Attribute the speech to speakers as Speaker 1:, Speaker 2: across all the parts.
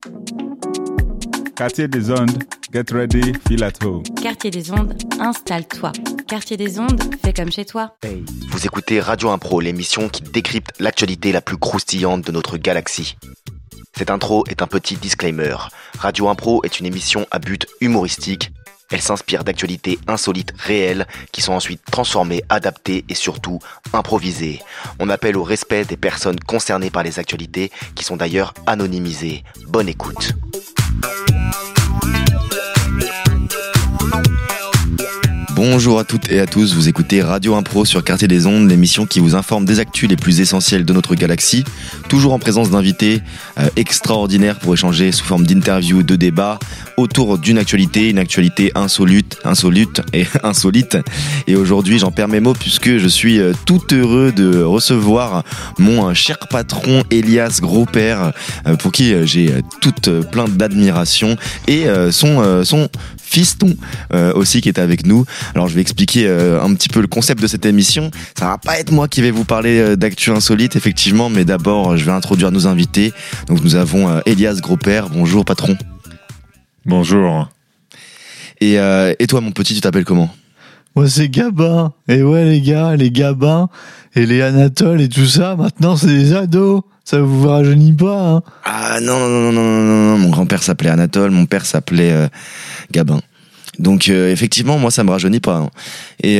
Speaker 1: Quartier des Ondes, get ready, feel at home.
Speaker 2: Quartier des Ondes, installe-toi. Quartier des Ondes, fais comme chez toi.
Speaker 3: Hey. Vous écoutez Radio Impro, l'émission qui décrypte l'actualité la plus croustillante de notre galaxie. Cette intro est un petit disclaimer. Radio Impro est une émission à but humoristique. Elle s'inspire d'actualités insolites réelles qui sont ensuite transformées, adaptées et surtout improvisées. On appelle au respect des personnes concernées par les actualités qui sont d'ailleurs anonymisées. Bonne écoute. Bonjour à toutes et à tous, vous écoutez Radio Impro sur Quartier des Ondes, l'émission qui vous informe des actus les plus essentielles de notre galaxie, toujours en présence d'invités extraordinaires pour échanger sous forme d'interviews, de débats autour d'une actualité, une actualité insolite et insolite. Et aujourd'hui, j'en perds mes mots puisque je suis tout heureux de recevoir mon cher patron Elias Gros-Père, pour qui j'ai toute plein d'admiration, et son fiston aussi qui est avec nous. Alors je vais expliquer un petit peu le concept de cette émission. Ça va pas être moi qui vais vous parler d'actu insolite effectivement, mais d'abord je vais introduire nos invités. Donc nous avons Elias Gros-Père. Bonjour patron.
Speaker 4: Bonjour.
Speaker 3: Et toi mon petit, tu t'appelles comment?
Speaker 5: Moi c'est Gabin. Et ouais les gars, les Gabins et les Anatole et tout ça, maintenant c'est des ados. Ça vous rajeunit pas, hein?
Speaker 3: Ah non, mon grand-père s'appelait Anatole, mon père s'appelait Gabin. Donc effectivement, moi ça me rajeunit pas. Hein. Et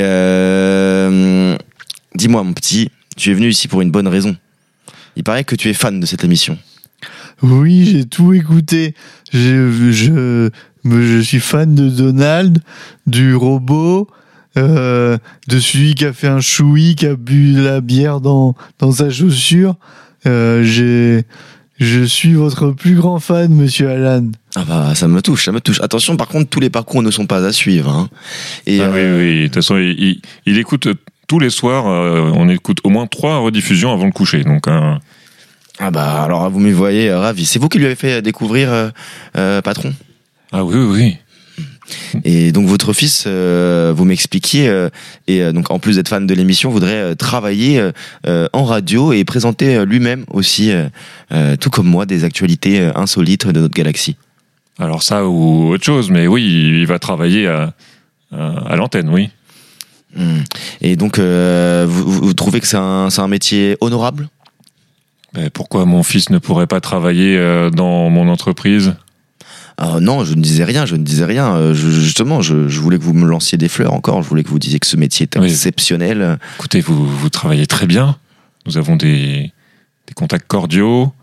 Speaker 3: dis-moi mon petit, tu es venu ici pour une bonne raison. Il paraît que tu es fan de cette émission.
Speaker 5: Oui, j'ai tout écouté. Je suis fan de Donald, du robot, de celui qui a fait un choui, qui a bu de la bière dans sa chaussure. Je suis votre plus grand fan, monsieur Alan.
Speaker 3: Ah bah ça me touche. Attention, par contre, tous les parcours ne sont pas à suivre. Hein. Et
Speaker 4: oui. De toute façon, il écoute tous les soirs. On écoute au moins 3 rediffusions avant le coucher. Donc.
Speaker 3: Ah bah alors vous me voyez ravi. C'est vous qui lui avez fait découvrir patron?
Speaker 4: Ah oui.
Speaker 3: Et donc votre fils, vous m'expliquiez, et donc en plus d'être fan de l'émission, voudrait travailler en radio et présenter lui-même aussi, tout comme moi, des actualités insolites de notre galaxie.
Speaker 4: Alors ça ou autre chose, mais oui, il va travailler à l'antenne, oui.
Speaker 3: Et donc vous trouvez que c'est un métier honorable?
Speaker 4: Mais pourquoi mon fils ne pourrait pas travailler dans mon entreprise?
Speaker 3: Non, je ne disais rien. Justement, je voulais que vous me lanciez des fleurs encore. Je voulais que vous disiez que ce métier est exceptionnel.
Speaker 4: Écoutez, vous travaillez très bien. Nous avons des contacts cordiaux.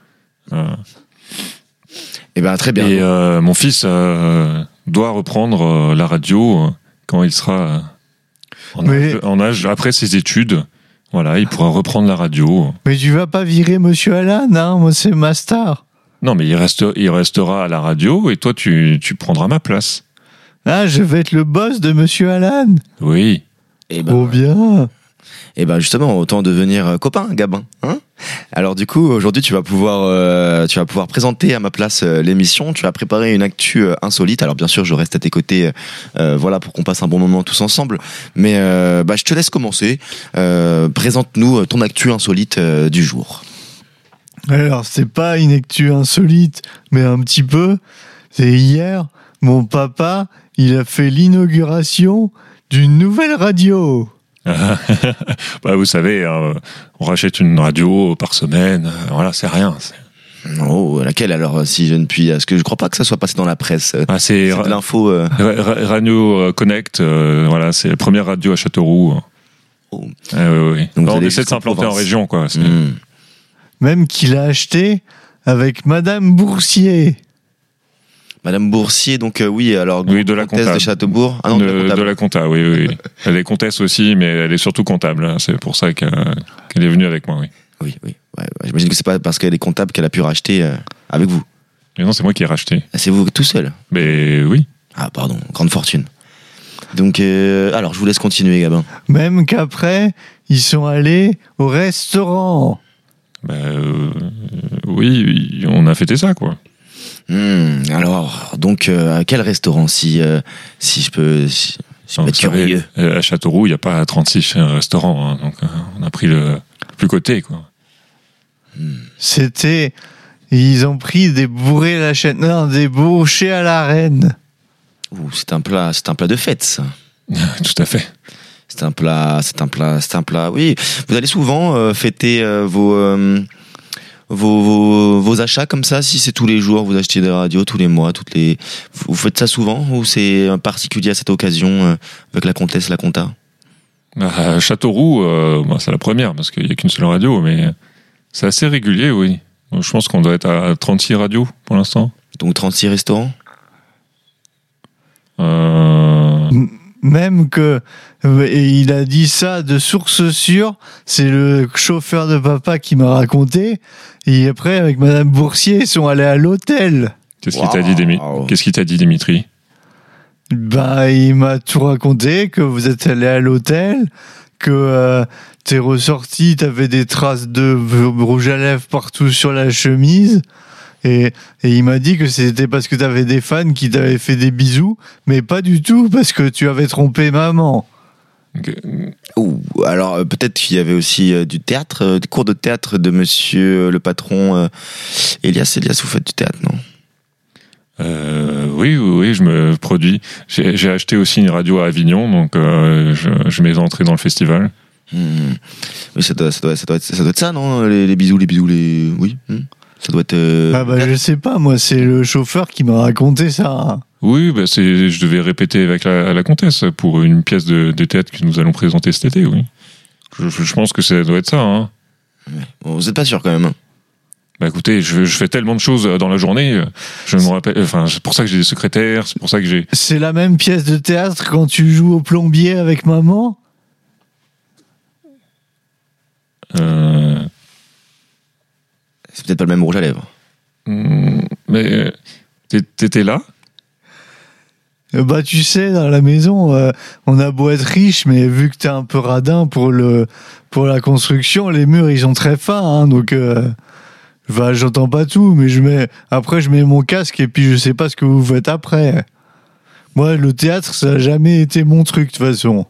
Speaker 3: Eh ben, très bien.
Speaker 4: Et mon fils doit reprendre la radio quand il sera en âge après ses études. Voilà, il pourra reprendre la radio.
Speaker 5: Mais tu vas pas virer monsieur Alan, hein? Moi, c'est ma star.
Speaker 4: Non, mais il restera à la radio et toi, tu prendras ma place.
Speaker 5: Ah, je vais être le boss de monsieur Alan.
Speaker 4: Oui.
Speaker 5: Oh bien.
Speaker 3: Et ben justement, autant devenir copain, Gabin. Hein? Alors du coup, aujourd'hui, tu vas pouvoir présenter à ma place l'émission. Tu as préparé une actu insolite. Alors bien sûr, je reste à tes côtés, voilà, pour qu'on passe un bon moment tous ensemble. Mais je te laisse commencer. Présente-nous ton actu insolite du jour.
Speaker 5: Alors, c'est pas une actu insolite, mais un petit peu. C'est hier, mon papa, il a fait l'inauguration d'une nouvelle radio.
Speaker 4: Vous savez, on rachète une radio par semaine. Voilà, c'est rien.
Speaker 3: Oh, laquelle alors, si je ne puis... Parce que je crois pas que ça soit passé dans la presse.
Speaker 4: C'est
Speaker 3: de l'info...
Speaker 4: Radio Connect, voilà, c'est la première radio à Châteauroux.
Speaker 3: Oh.
Speaker 4: Oui. Donc, on essaie de s'implanter en région, quoi.
Speaker 5: Même qu'il a acheté avec Madame Boursier.
Speaker 3: Madame Boursier, donc oui, alors
Speaker 4: oui, de la
Speaker 3: comtesse
Speaker 4: comptable.
Speaker 3: de Châteaubourg. Ah non,
Speaker 4: de la compta, oui. Elle est comtesse aussi, mais elle est surtout comptable. C'est pour ça qu'elle est venue avec moi, oui.
Speaker 3: Oui. Ouais. J'imagine que c'est pas parce qu'elle est comptable qu'elle a pu racheter avec vous.
Speaker 4: Mais non, c'est moi qui ai racheté.
Speaker 3: C'est vous tout seul?
Speaker 4: Mais oui.
Speaker 3: Ah pardon, grande fortune. Donc, alors je vous laisse continuer, Gabin.
Speaker 5: Même qu'après, ils sont allés au restaurant.
Speaker 4: Oui, on a fêté ça, quoi.
Speaker 3: Alors, donc, à quel restaurant, si je peux être curieux?
Speaker 4: À Châteauroux, il n'y a pas 36 restaurants, hein, donc on a pris le plus coté, quoi.
Speaker 5: C'était Ils ont pris des bourrés à la chaîne. Non, des bouchées à l'arène.
Speaker 3: Ouh, c'est un plat de fête, ça.
Speaker 4: Tout à fait.
Speaker 3: C'est un plat. Oui, vous allez souvent fêter vos achats comme ça. Si c'est tous les jours, vous achetez des radios tous les mois, vous faites ça souvent ou c'est particulier à cette occasion avec la comtesse, la compta?
Speaker 4: À Châteauroux, c'est la première parce qu'il n'y a qu'une seule radio, mais c'est assez régulier, oui. Donc, je pense qu'on doit être à 36 radios pour l'instant.
Speaker 3: Donc 36 restaurants.
Speaker 5: Même que, et il a dit ça de source sûre, c'est le chauffeur de papa qui m'a raconté, et après avec Madame Boursier, ils sont allés à l'hôtel.
Speaker 4: Qu'est-ce qu'il t'a dit, Dimitri?
Speaker 5: Ben, il m'a tout raconté, que vous êtes allés à l'hôtel, que t'es ressorti, t'avais des traces de rouge à lèvres partout sur la chemise. Et il m'a dit que c'était parce que t'avais des fans qui t'avaient fait des bisous, mais pas du tout parce que tu avais trompé maman.
Speaker 3: Okay. Alors peut-être qu'il y avait aussi du théâtre, des cours de théâtre de monsieur le patron Elias, vous faites du théâtre, non?
Speaker 4: Oui, je me produis. J'ai acheté aussi une radio à Avignon, donc je m'ai entré dans le festival.
Speaker 3: Oui, ça doit être ça, non? Les bisous, oui. Ça doit être.
Speaker 5: Je sais pas, moi, c'est le chauffeur qui m'a raconté ça.
Speaker 4: Oui, je devais répéter avec la comtesse pour une pièce de théâtre que nous allons présenter cet été, oui. Je pense que ça doit être ça, hein.
Speaker 3: Bon, vous êtes pas sûr quand même.
Speaker 4: Écoutez, je fais tellement de choses dans la journée, je me rappelle. Enfin, c'est pour ça que j'ai des secrétaires, c'est pour ça que j'ai.
Speaker 5: C'est la même pièce de théâtre quand tu joues au plombier avec maman?
Speaker 3: C'est peut-être pas le même rouge à lèvres.
Speaker 4: Mais t'étais là?
Speaker 5: Tu sais, dans la maison, on a beau être riche, mais vu que t'es un peu radin pour la construction, les murs ils sont très fins, hein, donc j'entends pas tout, mais je mets mon casque et puis je sais pas ce que vous faites après. Moi, le théâtre, ça a jamais été mon truc de toute façon.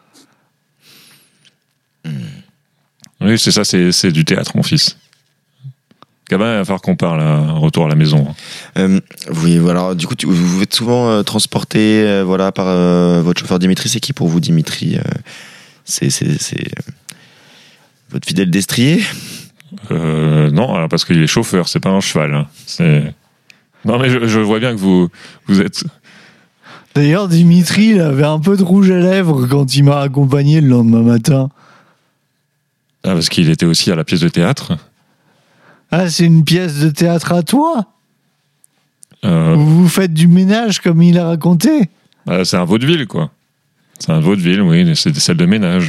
Speaker 4: Oui, c'est ça, c'est du théâtre, mon fils. Gabin, il va falloir qu'on parle retour à la maison.
Speaker 3: Oui, voilà. Du coup, vous êtes souvent transporté, par votre chauffeur Dimitri. C'est qui pour vous, Dimitri? C'est votre fidèle destrier?
Speaker 4: Non, parce qu'il est chauffeur, c'est pas un cheval. Hein. Non, mais je vois bien que vous êtes.
Speaker 5: D'ailleurs, Dimitri, il avait un peu de rouge à lèvres quand il m'a accompagné le lendemain matin.
Speaker 4: Ah, parce qu'il était aussi à la pièce de théâtre.
Speaker 5: Ah, c'est une pièce de théâtre à toi? Vous faites du ménage comme il a raconté?
Speaker 4: C'est un vaudeville, quoi. C'est un vaudeville, oui, c'est des salles de ménage.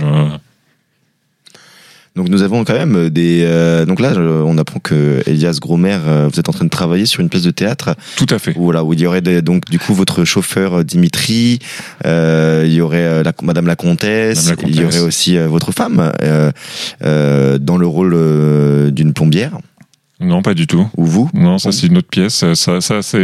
Speaker 3: Donc nous avons quand même donc là, on apprend que Elias Gromer, vous êtes en train de travailler sur une pièce de théâtre.
Speaker 4: Tout à fait.
Speaker 3: Voilà, où il y aurait donc du coup votre chauffeur Dimitri, il y aurait Madame la Comtesse, il y aurait aussi votre femme dans le rôle d'une plombière.
Speaker 4: Non, pas du tout.
Speaker 3: Ou vous?
Speaker 4: Non, ça c'est une autre pièce. Ça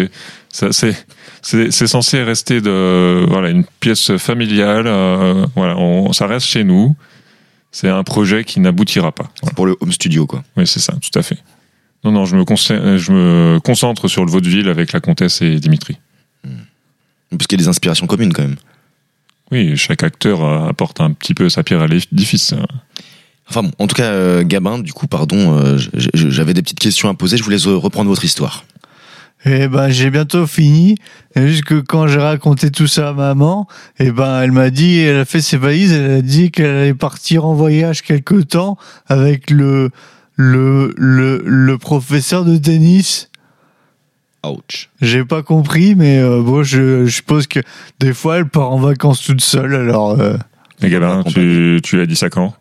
Speaker 4: c'est censé rester une pièce familiale. Ça reste chez nous. C'est un projet qui n'aboutira pas.
Speaker 3: C'est pour le home studio, quoi.
Speaker 4: Oui, c'est ça, tout à fait. Non, je me concentre sur le vaudeville avec la comtesse et Dimitri.
Speaker 3: Parce qu'il y a des inspirations communes, quand même.
Speaker 4: Oui, chaque acteur apporte un petit peu sa pierre à l'édifice.
Speaker 3: Enfin bon, en tout cas, Gabin, du coup, pardon, j'avais des petites questions à poser. Je voulais reprendre votre histoire.
Speaker 5: J'ai bientôt fini. Et juste que quand j'ai raconté tout ça à maman, elle m'a dit, elle a fait ses valises, elle a dit qu'elle allait partir en voyage quelque temps avec le professeur de tennis.
Speaker 3: Ouch.
Speaker 5: J'ai pas compris, mais je suppose que des fois elle part en vacances toute seule, alors.
Speaker 4: Et Gabin, tu as dit ça quand?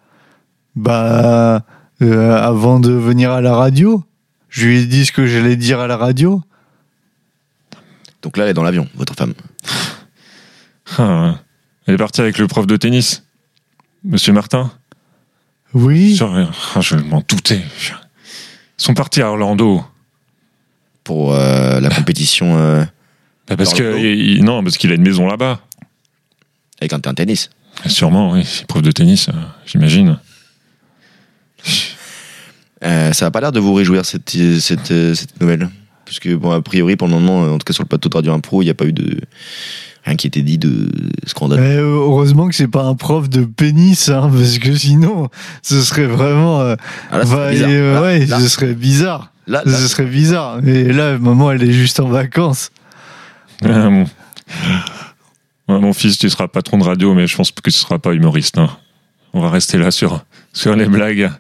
Speaker 5: Avant de venir à la radio. Je lui ai dit ce que j'allais dire à la radio.
Speaker 3: Donc là, elle est dans l'avion, votre femme.
Speaker 4: Elle est partie avec le prof de tennis, Monsieur Martin.
Speaker 5: Oui.
Speaker 4: Je m'en doutais. Ils sont partis à Orlando.
Speaker 3: Pour la compétition.
Speaker 4: Parce qu'il a une maison là-bas.
Speaker 3: Avec un terrain de tennis.
Speaker 4: Sûrement, oui. Prof de tennis, j'imagine.
Speaker 3: Ça a pas l'air de vous réjouir cette nouvelle, puisque bon, a priori pour le moment, en tout cas sur le plateau de Radio Impro, il n'y a pas eu de rien qui était dit de scandale.
Speaker 5: Heureusement que c'est pas un prof de pénis, hein, parce que sinon, ce serait vraiment. Ce serait bizarre. Ce serait bizarre. Mais là, maman, elle est juste en vacances.
Speaker 4: Mon fils, tu seras patron de radio, mais je pense que tu seras pas humoriste. Hein. On va rester là sur les blagues.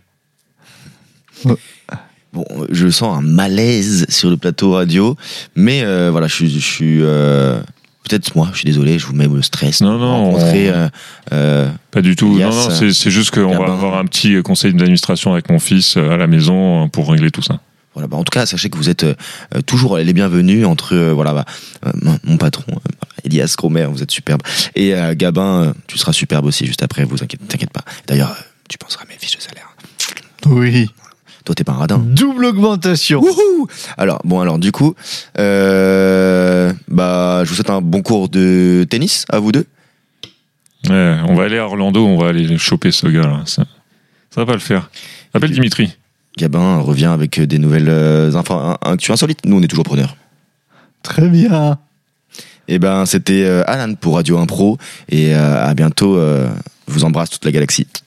Speaker 3: Bon, je sens un malaise sur le plateau radio, mais voilà, je suis peut-être moi, je suis désolé, je vous mets le stress.
Speaker 4: Non, pas du tout. Elias, non, c'est juste qu'on va avoir un petit conseil d'administration avec mon fils à la maison pour régler tout ça.
Speaker 3: Voilà, en tout cas, sachez que vous êtes toujours les bienvenus entre mon patron, Elias Cromer, vous êtes superbe, et Gabin, tu seras superbe aussi juste après, t'inquiète pas. D'ailleurs, tu penseras à mes fiches de salaire.
Speaker 5: Oui.
Speaker 3: Toi, t'es pas un radin.
Speaker 5: Double augmentation.
Speaker 3: Wouhou. Alors, du coup, je vous souhaite un bon cours de tennis à vous deux.
Speaker 4: Ouais, on va aller à Orlando, on va aller choper ce gars-là. Ça va pas le faire. Appelle Dimitri.
Speaker 3: Gabin revient avec des nouvelles actus insolites. Nous, on est toujours preneurs.
Speaker 5: Très bien.
Speaker 3: Et c'était Alan pour Radio Impro. Et à bientôt. Je vous embrasse toute la galaxie.